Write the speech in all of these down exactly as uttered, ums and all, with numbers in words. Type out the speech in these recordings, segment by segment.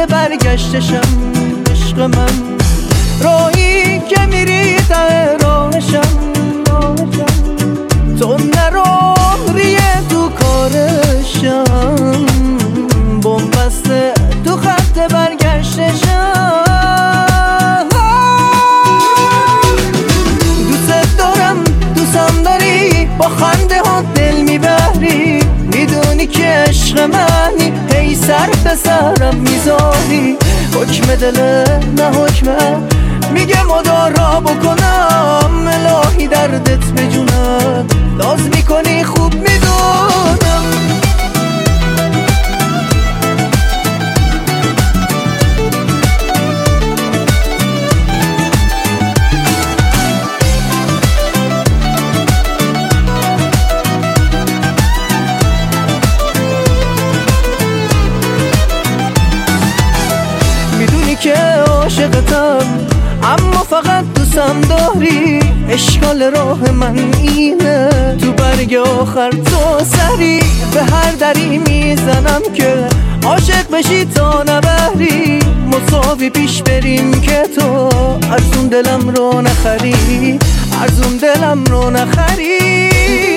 برگشتشم عشق من، راهی که میری ته راهشم، تو نرو ریه تو کارشم، بومبسته تو خط برگشتشم. دوست دارم دوستم داری، با خنده ها دل میبری، میدونی که عشق منی، هی سر به سرم میذاری، حکم دل نه حکمه، میگه مدارا بکنم، الهی دردت بجونم، ناز میکنی خوب میدونم. که عاشقتم اما فقط دوستم داری، اشکال راه من اینه، تو برگ آخر تو سری به هر دری میزنم که عاشق بشی تا نبری، مساوی پیش بریم که تو ارزون دلم رو نخری، ارزون دلم رو نخری.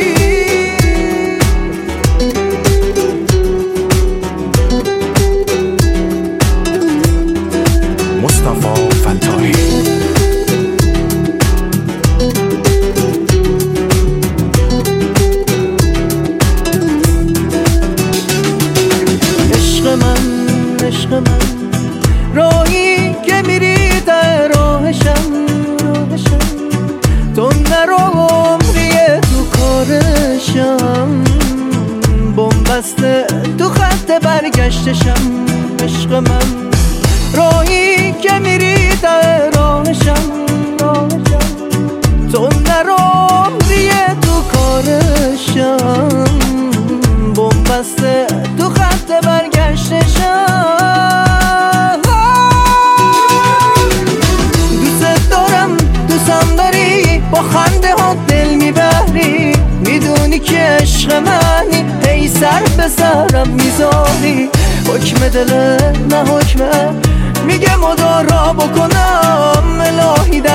مصطفی فتاحی. عشق من عشق من، راهی که میری ته راهشم، تو نرو عمریه تو کارشم، بومبسته تو خط برگشتشم عشق من، راهی که میری ته راهشم، تو نرو ریه تو کارشم، بومبسته تو خط برگشتشم. دوست دارم دوستم داری، با خنده ها دل میبری، میدونی که عشق منی، هی سر به سرم میذاری، حکم دل نه حکمه، میگه مدارا بکنم، الهی